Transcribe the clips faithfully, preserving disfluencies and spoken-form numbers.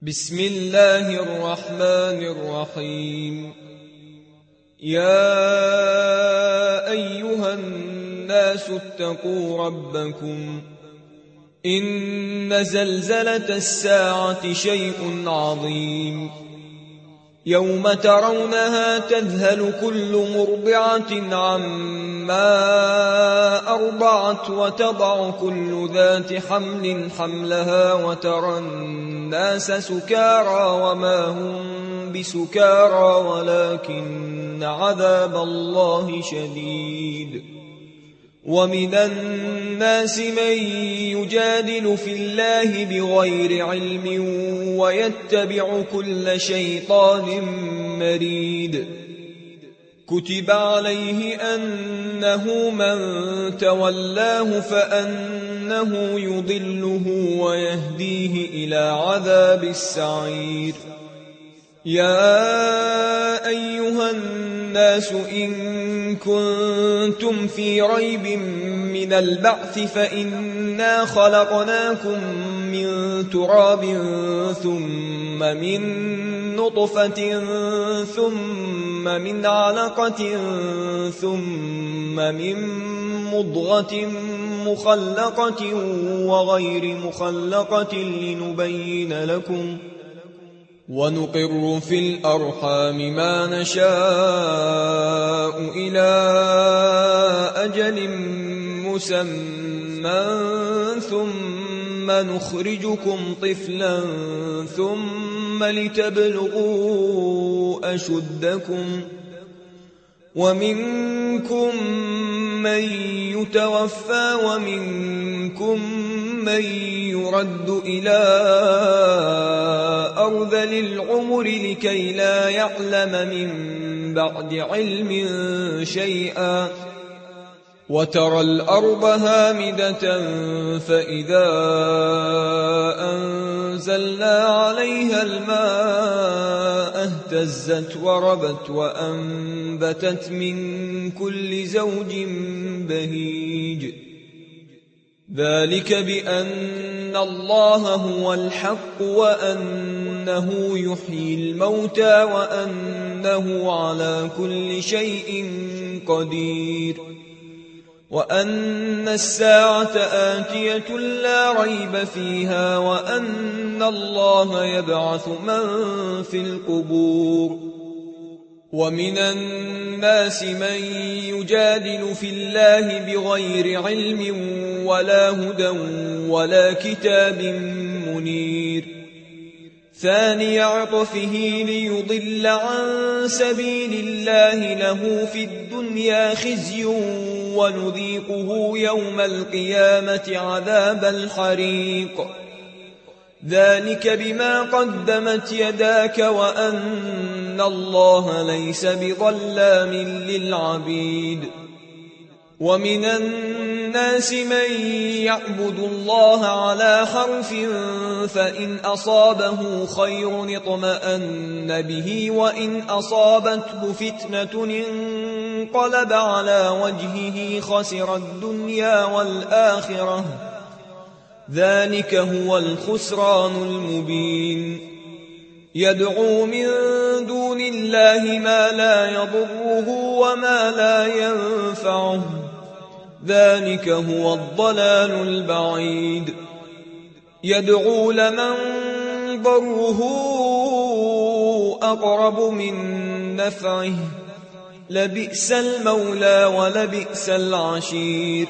بسم الله الرحمن الرحيم. يا أيها الناس اتقوا ربكم، إن زلزلة الساعة شيء عظيم، يوم ترونها تذهل كل مرضعة عما أرضعت وتضع كل ذات حمل حملها وترى الناس سكارى وما هم بسكارى ولكن عذاب الله شديد. ومن الناس من يجادل في الله بغير علم ويتبع كل شيطان مريد. كتب عليه أنه من تولاه فأنه يضله ويهديه إلى عذاب السعير. يا أيها الناس إن كنتم في ريب من البعث فإنا خلقناكم من تراب ثم من نطفة ثم من علقة ثم من مضغة مخلقة وغير مخلقة لنبين لكم، ونقر في الأرحام ما نشاء إلى أجل مسمى ثم نخرجكم طفلا ثم لتبلغوا أشدكم، ومنكم من يتوفى ومنكم من يرد إلى أرذل العمر لكي لا يعلم من بعد علم شيئا. وترى الأرض هامدة فإذا أنزلنا عليها الماء اهتزت وربت وأنبتت من كل زوج بهيج. ذلك بأن الله هو الحق وأنه يحيي الموتى وأنه على كل شيء قدير، وأن الساعة آتية لا ريب فيها، وأن الله يبعث من في القبور. ومن الناس من يجادل في الله بغير علم ولا هدى ولا كتاب منير. ثاني عطفه ليضل عن سبيل الله له في الدنيا خزي ونذيقه يوم القيامة عذاب الحريق. ذلك بما قدمت يداك وأن الله ليس بظلام للعبيد. ومن الناس من يعبد الله على حرف فإن أصابه خير اطمأن به وإن أصابته فتنة انقلب على وجهه خسر الدنيا والآخرة. ذلك هو الخسران المبين. يدعو من دون الله ما لا يضره وما لا ينفعه. ذلك هو الضلال البعيد. يدعو لمن ضره أقرب من نفعه. لبئس المولى ولبئس العشير.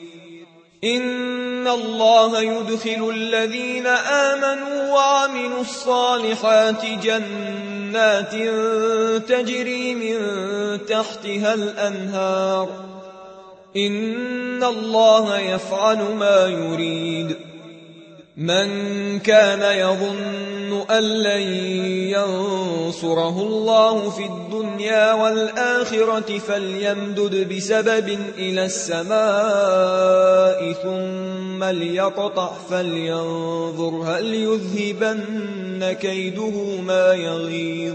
إن الله يدخل الذين آمنوا وعملوا الصالحات جنات تجري من تحتها الأنهار. إن الله يفعل ما يريد. من كان يظن أن لن ينصره الله في الدنيا والآخرة فليمدد بسبب إلى السماء ثم ليقطع فلينظر هل يذهبن كيده ما يغيظ.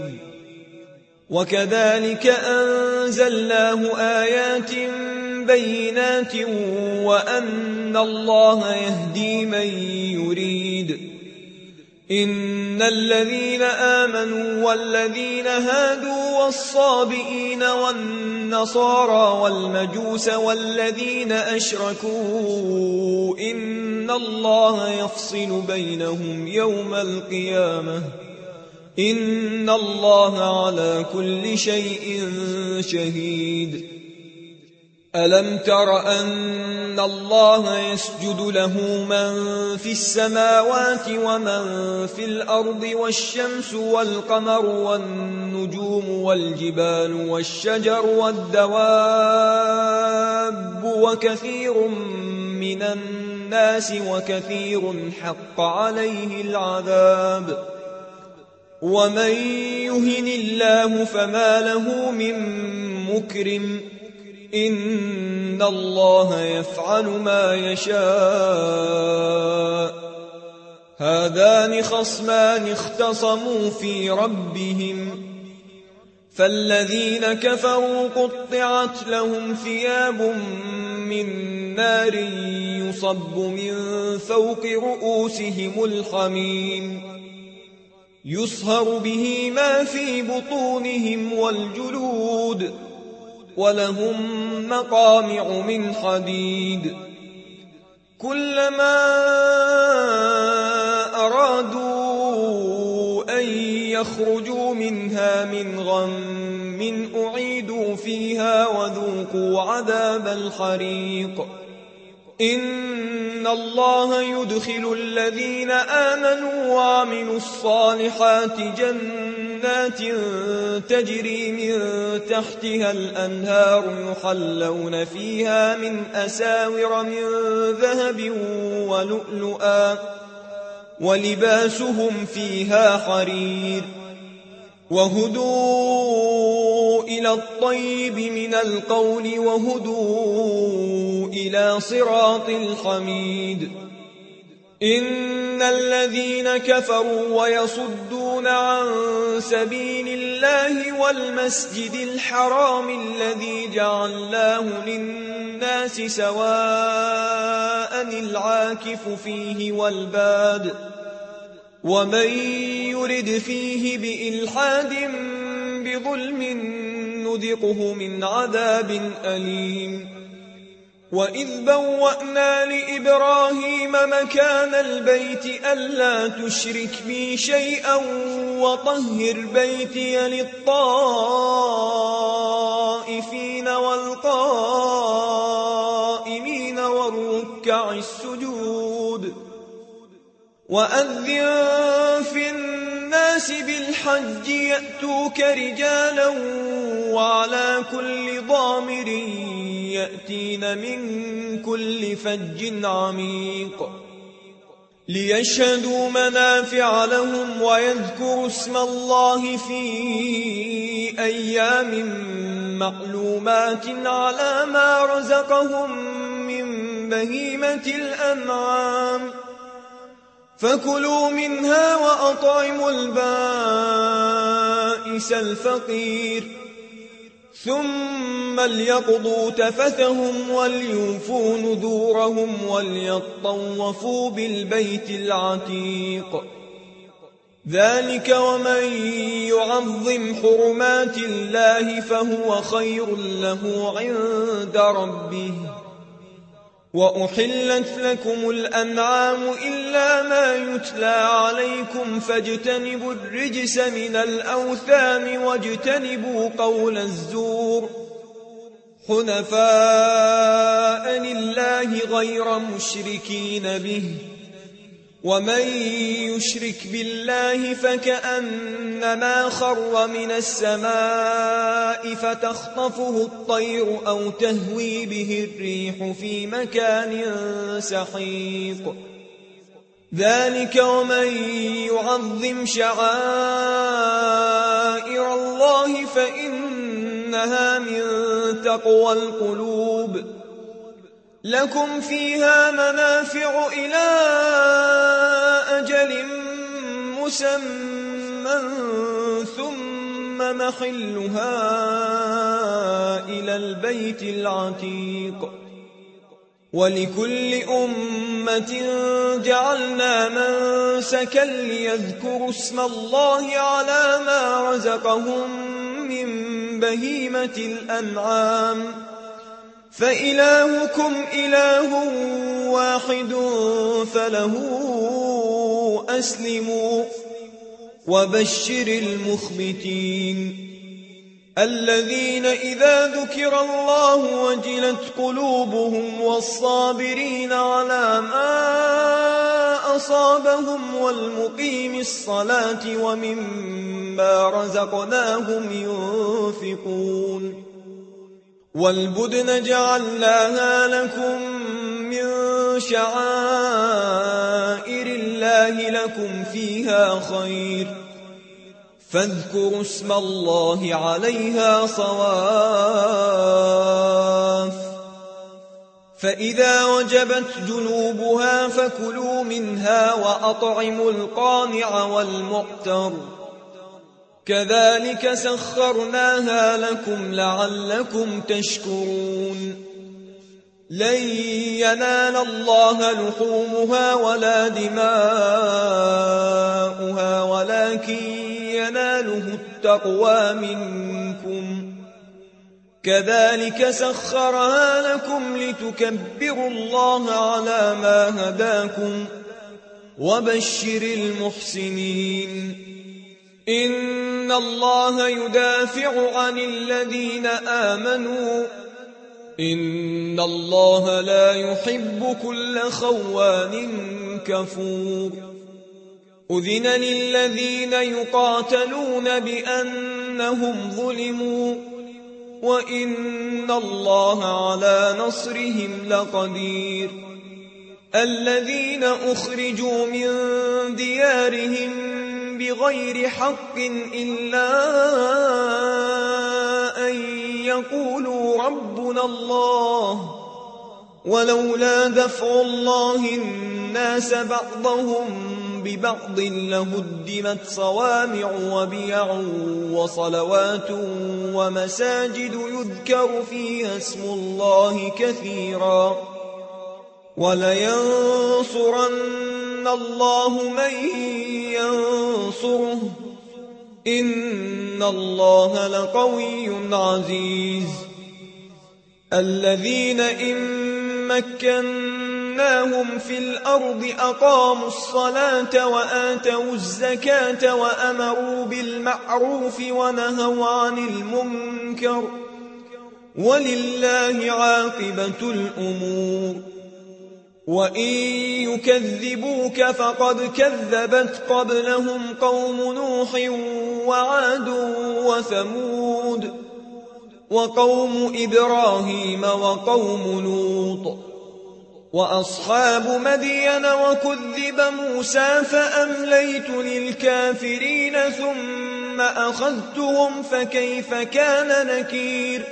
وكذلك أنزلناه آيات بينات وأن الله يهدي من يريد إن الذين آمنوا والذين هادوا والصابئين والنصارى والمجوس والذين أشركوا إن الله يفصل بينهم يوم القيامة إن الله على كل شيء شهيد. ألم تر أن الله يسجد له من في السماوات ومن في الأرض والشمس والقمر والنجوم والجبال والشجر والدواب وكثير من الناس وكثير حق عليه العذاب ومن يهن الله فما له من مكرم إن الله يفعل ما يشاء. هذان خصمان اختصموا في ربهم فالذين كفروا قطعت لهم ثياب من نار يصب من فوق رؤوسهم الحميم يصهر به ما في بطونهم والجلود ولهم مقامع من حديد كلما أرادوا أن يخرجوا منها من غم أعيدوا فيها وذوقوا عذاب الحريق. إن الله يدخل الذين آمنوا وعملوا الصالحات جنات تجري من تحتها الأنهار يحلون فيها من أساور من ذهب ولؤلؤا ولباسهم فيها حرير وهدوا إلى الطيب من القول وهدوا إلى صراط الحميد. إن الذين كفروا ويصدون عن سبيل الله والمسجد الحرام الذي جعلناه للناس سواء العاكف فيه والباد ومن يرد فيه بإلحاد بظلم نذقه من عذاب أليم. وإذ بوأنا لإبراهيم مكان البيت ألا تشرك بي شيئا وطهر بيتي للطائفين والقائمين والركع السجود وأذن في الناس بالحج يأتوك رجالا وعلى كل ضامر يأتين من كل فج عميق ليشهدوا منافع لهم ويذكروا اسم الله في أيام معلومات على ما رزقهم من بهيمة الأنعام فكلوا منها وأطعموا البائس الفقير ثم ليقضوا تفثهم وليوفوا نذورهم وليطوفوا بالبيت العتيق. ذلك ومن يعظم حرمات الله فهو خير له عند ربه. وأحلت لكم الأنعام إلا ما يتلى عليكم فاجتنبوا الرجس من الأوثان واجتنبوا قول الزور حنفاء لله غير مشركين به ومن يشرك بالله فكأنما خر من السماء فتخطفه الطير أو تهوي به الريح في مكان سحيق. ذلك ومن يعظم شعائر الله فإنها من تقوى القلوب. لكم فيها منافع إلى أجل مسمى ثم محلها إلى البيت العتيق. ولكل أمة جعلنا منسكا ليذكروا اسم الله على ما رزقهم من بهيمة الأنعام فإلهكم إله واحد فله أسلموا وبشر المخبتين الذين إذا ذكر الله وجلت قلوبهم والصابرين على ما أصابهم والمقيم الصلاة ومما رزقناهم ينفقون والبدن جعلناها لكم من شعائر الله لكم فيها خير فاذكروا اسم الله عليها صواف فإذا وجبت جنوبها فكلوا منها وأطعموا القانع والمعتر كذلك سخرناها لكم لعلكم تشكرون لن ينال الله لحومها ولا دماؤها ولكن يناله التقوى منكم كذلك سخرها لكم لتكبروا الله على ما هداكم وبشر المحسنين إن الله يدافع عن الذين آمنوا إن الله لا يحب كل خوان كفور أذن للذين يقاتلون بأنهم ظلموا وإن الله على نصرهم لقدير الذين أخرجوا من ديارهم بغير حق إلا أن يقولوا ربنا الله ولولا دفع الله الناس بعضهم ببعض لهدمت صوامع وبيع وصلوات ومساجد يذكر فيها اسم الله كثيرا ولينصرن الله من ينصره إن الله لقوي عزيز الذين إن مكناهم في الأرض أقاموا الصلاة وآتوا الزكاة وأمروا بالمعروف ونهوا عن المنكر ولله عاقبة الأمور وإن يكذبوك فقد كذبت قبلهم قوم نوح وعاد وثمود وقوم إبراهيم وقوم لوط وأصحاب مدين وكذب موسى فأمليت للكافرين ثم أخذتهم فكيف كان نكير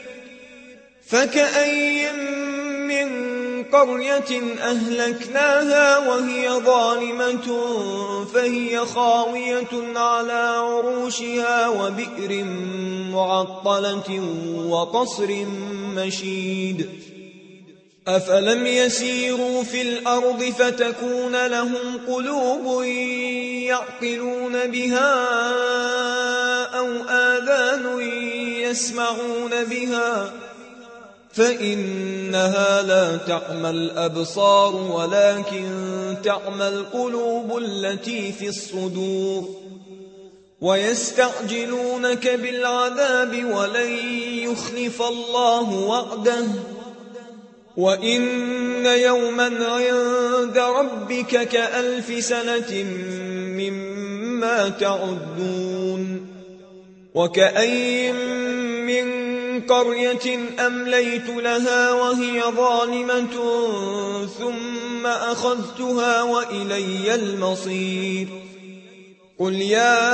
فكأي من قرية أهلكناها وهي ظالمة فهي خاوية على عروشها وبئر معطلة وقصر مشيد أفلم يسيروا في الأرض فتكون لهم قلوب يعقلون بها أو آذان يسمعون بها فإنها لا تعمى الأبصار ولكن تعمى القلوب التي في الصدور ويستعجلونك بالعذاب ولن يخلف الله وعده وإن يوما عند ربك كألف سنة مما تعدون وكأي من قرية أمليت لها وهي ظالمة ثم أخذتها وإلي المصير قل يا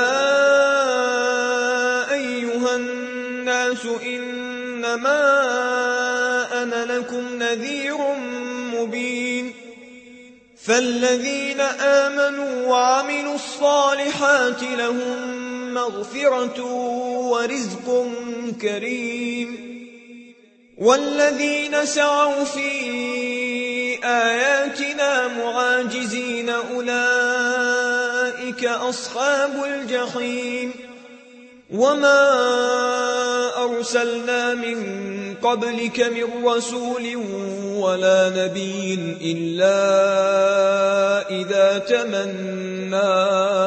أيها الناس إنما أنا لكم نذير مبين فالذين آمنوا وعملوا الصالحات لهم مغفرة ورزق كريم والذين سعوا في بآياتنا معاجزين أولئك أصحاب الجحيم وما أرسلنا من قبلك من رسول ولا نبي إلا إذا تمنى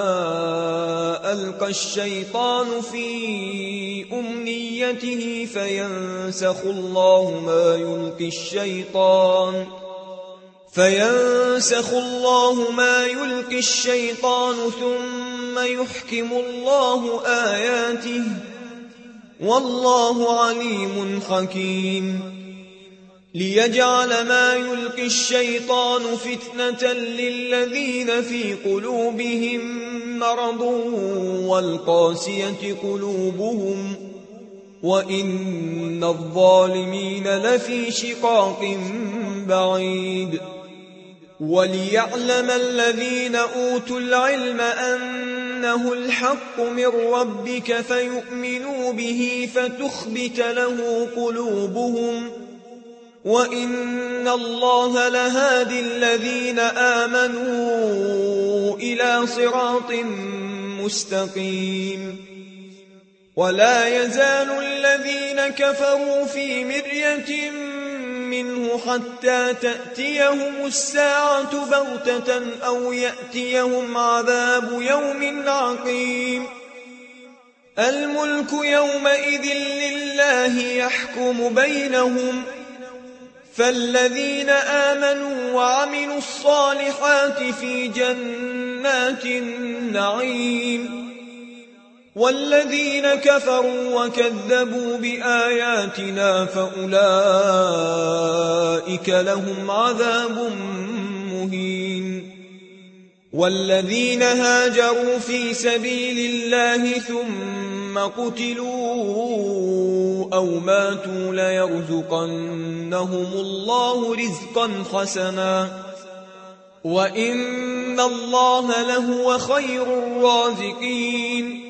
ألقى الشيطان في أمنيته فينسخ الله ما يلقي الشيطان فينسخ الله ما يلقي الشيطان ثم يحكم الله آياته والله عليم حكيم ليجعل ما يلقي الشيطان فتنة للذين في قلوبهم مرض والقاسية قلوبهم وإن الظالمين لفي شقاق بعيد وليعلم الذين أوتوا العلم أنه الحق من ربك فيؤمنوا به فتخبت له قلوبهم وإن الله لهادي الذين آمنوا إلى صراط مستقيم ولا يزال الذين كفروا في مرية منه حتى تأتيهم الساعة بغتة أو يأتيهم عذاب يوم عقيم الملك يومئذ لله يحكم بينهم فالذين آمنوا وعملوا الصالحات في جنات النعيم والذين كفروا وكذبوا بآياتنا فأولئك لهم عذاب مهين والذين هاجروا في سبيل الله ثم قتلوا أو ماتوا ليرزقنهم الله رزقا حسنا وإن الله لهو خير الرازقين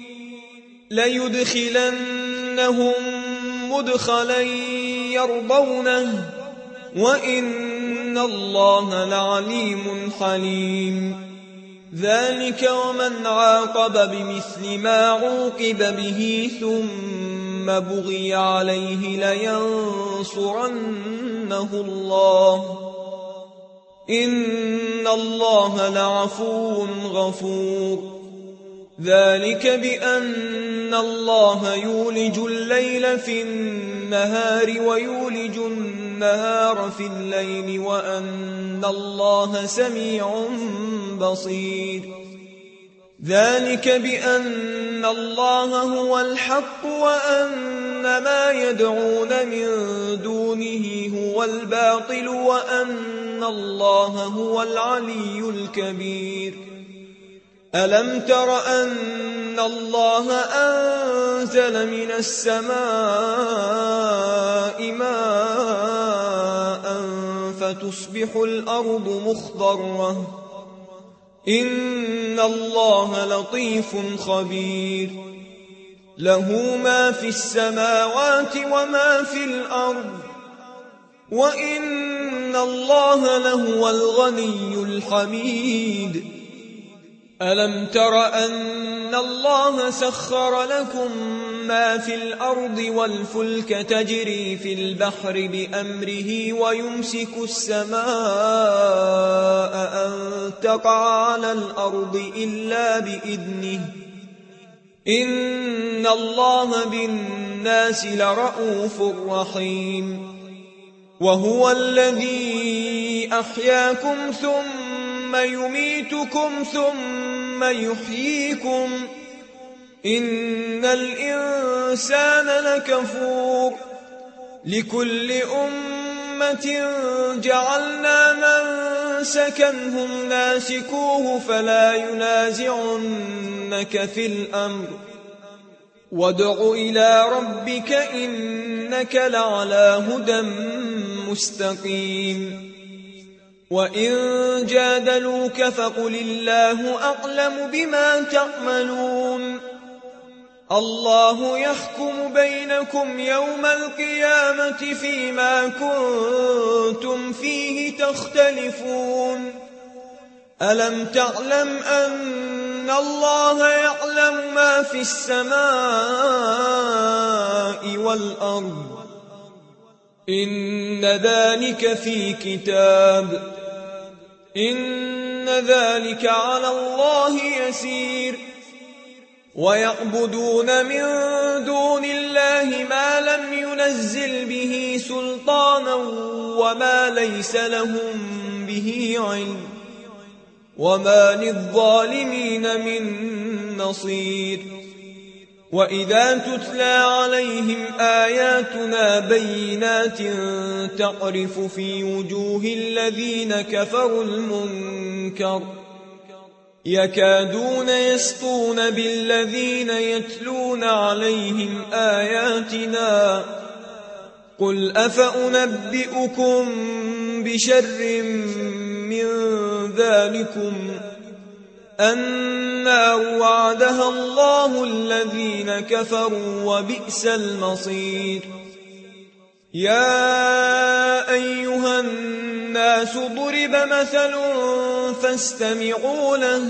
ليدخلنهم مدخلا يرضونه وإن الله لعليم حليم ذلك ومن عاقب بمثل ما عوقب به ثم بغي عليه لينصرنه الله إن الله لعفو غفور ذلك بأن الله يولج الليل في النهار ويولج النهار في الليل وأن الله سميع بصير ذلك بأن الله هو الحق وأن ما يدعون من دونه هو الباطل وأن الله هو العلي الكبير ألم تر أن الله أنزل من السماء ماء فتصبح الأرض مخضرة إن الله لطيف خبير له ما في السماوات وما في الأرض وإن الله لهو الغني الحميد ألم تر أن الله سخر لكم ما في الأرض والفلك تجري في البحر بأمره ويمسك السماء أن تقع على الأرض إلا بإذنه إن الله بالناس لرءوف رحيم وهو الذي أحياكم ثم يميتكم ثم يحييكم إن الإنسان لكفور لكل أمة جعلنا منسكا هم ناسكوه فلا ينازعنك في الأمر وادع إلى ربك إنك لعلى هدى مستقيم وإن جادلوك فقل الله أعلم بما تعملون الله يحكم بينكم يوم القيامة فيما كنتم فيه تختلفون ألم تعلم أن الله يعلم ما في السماء والأرض إن ذلك في كتاب إن ذلك على الله يسير ويعبدون من دون الله ما لم ينزل به سلطانا وما ليس لهم به علم وما للظالمين من نصير وإذا تتلى عليهم آياتنا بينات تعرف في وجوه الذين كفروا المنكر يكادون يسطون بالذين يتلون عليهم آياتنا قل أفأنبئكم بشر من ذلكم النار وعدها الله الذين كفروا وبئس المصير يا أيها الناس ضرب مثل فاستمعوا له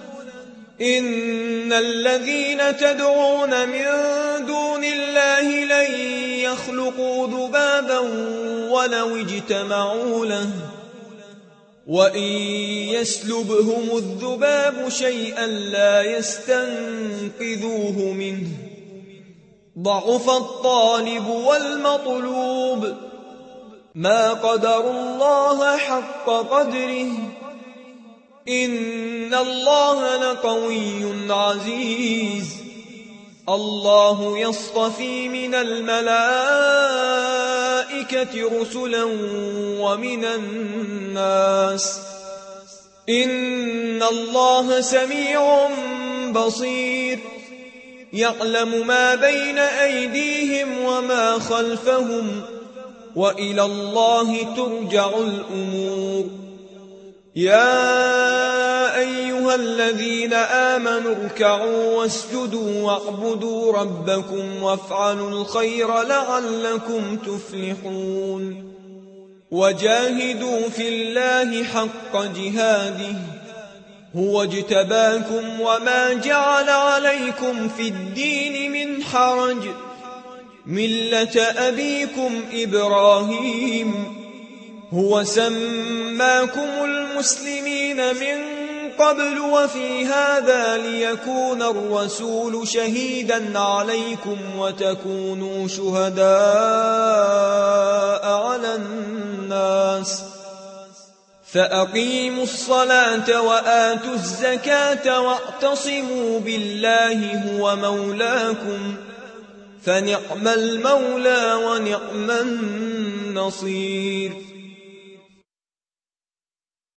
إن الذين تدعون من دون الله لن يخلقوا ذبابا ولو اجتمعوا له وإن يسلبهم الذباب شيئا لا يستنقذوه منه ضعف الطالب والمطلوب ما قدروا الله حق قدره إن الله لقوي عزيز الله يصطفي من الملائكة رسلا ومن الناس إن الله سميع بصير يعلم ما بين أيديهم وما خلفهم وإلى الله ترجع الأمور يا أيها الذين آمنوا اركعوا واسجدوا واعبدوا ربكم وافعلوا الخير لعلكم تفلحون وجاهدوا في الله حق جهاده هو اجتباكم وما جعل عليكم في الدين من حرج ملة أبيكم إبراهيم هو سماكم المسلمين من قبل وفي هذا ليكون الرسول شهيدا عليكم وتكونوا شهداء على الناس فأقيموا الصلاة وآتوا الزكاة واعتصموا بالله هو مولاكم فنعم المولى ونعم النصير